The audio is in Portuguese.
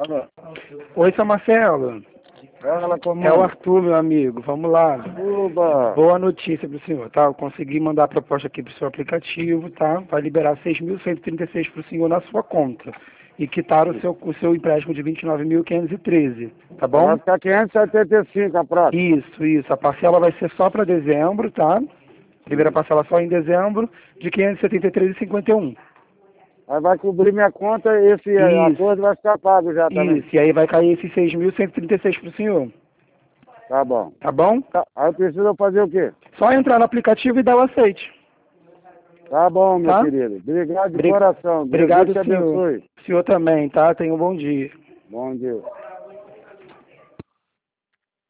Alô. Oi, seu Marcelo. Fala, comando. É o Arthur, meu amigo. Vamos lá. Oba. Boa notícia para o senhor, tá? Eu consegui mandar a proposta aqui para o seu aplicativo, tá? Vai liberar 6.136 para o senhor na sua conta. E quitar o seu empréstimo de 29.513, tá bom? Vai ficar 575 a próxima. Isso. A parcela vai ser só para dezembro, tá? Primeira parcela só em dezembro, de 573,51. Aí vai cobrir minha conta e esse acordo vai ficar pago já também. Isso, e aí vai cair esses 6.136 para o senhor. Tá bom. Tá bom? Tá. Aí precisa fazer o quê? Só entrar no aplicativo e dar o aceite. Tá bom, meu Tá? querido. Obrigado de coração. Obrigado, Deus te senhor. abençoe. O senhor também, tá? Tenha um bom dia. Bom dia.